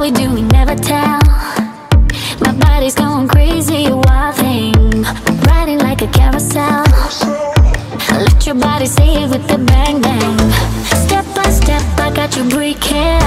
we do, we never tell. My body's going crazy, a wild thing, riding like a carousel. Let your body say it with the bang bang. Step by step, I got you breaking.